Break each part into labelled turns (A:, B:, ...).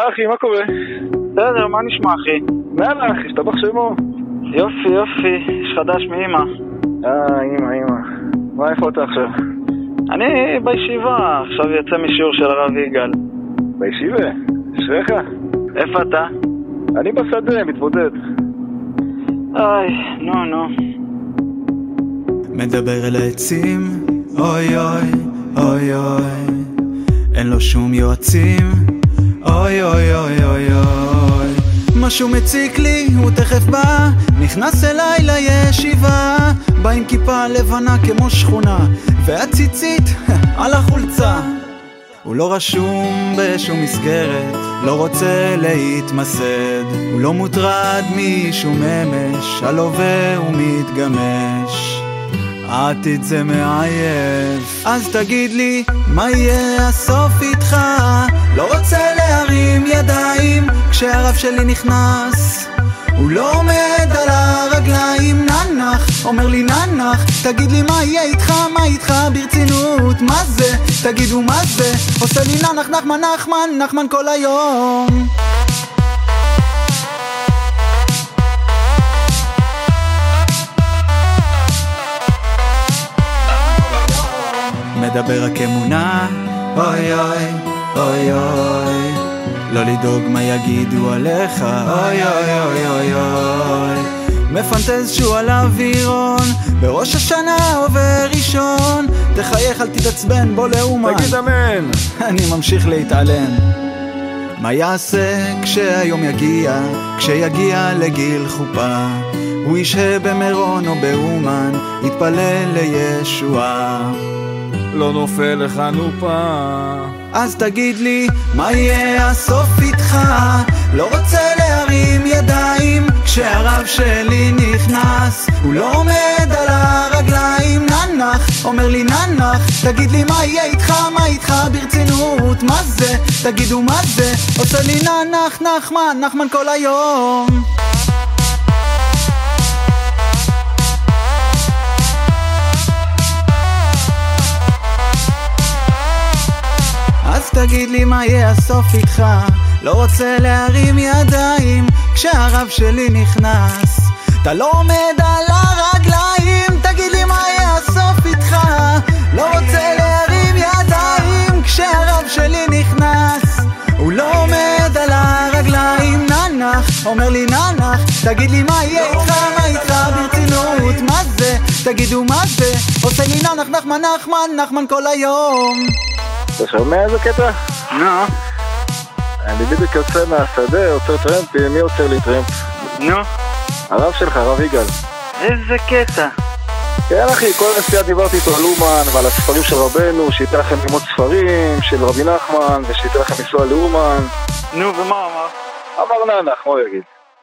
A: אחי, מה קורה?
B: בסדר, מה נשמע אחי?
A: נאללה אחי, השתבח שמו.
B: יופי, יש חדש מאמא.
A: אמא. מה, איפה אתה עכשיו?
B: אני בישיבה, עכשיו יצא משיעור של הרב יגאל.
A: בישיבה? אשריך?
B: איפה אתה?
A: אני בשדה, מתבודד.
B: נו.
C: מדבר אל העצים, אוי אוי, אוי אוי, אין לו שום יועצים, אוי אוי אוי אוי אוי, משהו מציק לי, הוא תכף בא, נכנס אליי לישיבה, בא עם כיפה לבנה כמו שכונה, והציצית על החולצה. הוא לא רשום בשום מסגרת, לא רוצה להתמסד, הוא לא מוטרד משום אמש, על עובר ומתגמש, העתיד זה מעייף. אז תגיד לי, מה יהיה הסוף איתך? לא רוצה להרים ידיים כשהרב שלי נכנס, הוא לא עומד על הרגליים. ננח, אומר לי ננח, תגיד לי מה יהיה איתך, מה איתך ברצינות, מה זה? תגידו מה זה? עושה לי ננח, נחמן כל היום. מדבר רק אמונה, אוי אוי, אוי אוי, לא לדאוג מה יגידו עליך, אוי אוי אוי אוי אוי, מפנטז שהוא על אווירון, בראש השנה עובר ראשון, תחייך אל תתעצבן, בוא לאומן,
A: תגיד אמן.
C: אני ממשיך להתעלם. מה יעשה כשהיום יגיע, כשיגיע לגיל חופה, הוא ישהה במירון או באומן, יתפלל לישועה,
A: לא נופל לך נופה.
C: אז תגיד לי, מה יהיה הסוף איתך? לא רוצה להרים ידיים כשהרב שלי נכנס, הוא לא עומד על הרגליים. ננח, אומר לי ננח, תגיד לי מה יהיה איתך, מה איתך ברצינות, מה זה? תגידו מה זה? עושה לי ננח, נחמן כל היום. אז תגיד לי מה יהיה הסוף איתך? לא רוצה להרים ידיים כשהרב שלי נכנס, אתה לא עומד על הרגליים. תגיד לי מה יהיה הסוף איתך? לא רוצה להרים ידיים כשהרב שלי נכנס, הוא לא עומד על הרגליים. ננח, אומר לי ננח, תגיד לי מה יהיה איתך, מה איתך ברצינות, מה זה? תגידו מה זה? עושה לי ננח, נחמן כל היום.
A: אתה שומע איזה קטע?
B: נו.
A: אני בדיוק יוצא מהשדה, עוצר טרמפים. מי עוצר לי טרמפ?
B: נו.
A: הרב שלך, הרב יגאל.
B: איזה קטע?
A: כן אחי, כל הנסיעה דיברתי איתו על אומן ועל הספרים של רבנו, שייתן לכם ללמוד ספרים של רבי נחמן ושייתן לכם לנסוע לאומן.
B: נו, ומה אמר?
A: אמר ננח, מה הוא יגיד?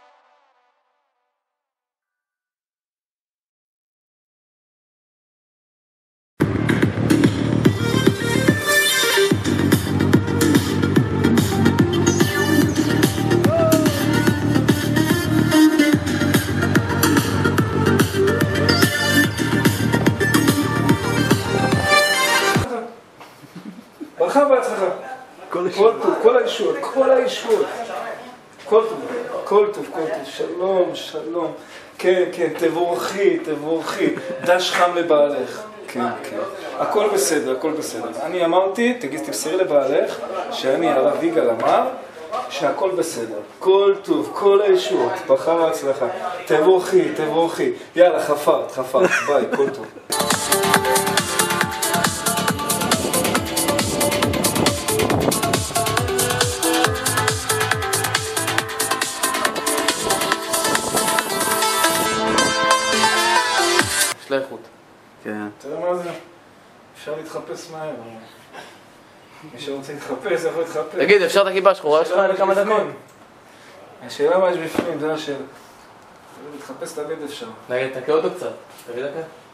D: ברכה בהצלחה. כל טוב, כל הישועות, כל טוב, שלום. כן, תבורכי, דש חם לבעלך. כן. הכל בסדר. אני אמרתי, תמסרי לבעלך, שאני הרב יגאל אמר, שהכל בסדר. כל טוב, כל הישועות, ברכה בהצלחה. תבורכי. יאללה, חפרת, ביי, כל טוב.
B: לאיכות.
C: כן.
D: תראה מה זה? אפשר להתחפש מהר. מי שרוצה להתחפש, יכול להתחפש.
B: תגיד, אפשר את הכיפה שחורה שלך לכמה דקות?
D: השאלה מה יש בפנים, זה השאלה. להתחפש תמיד אפשר.
B: נגיד, תקה אותו קצת. תביא דקה.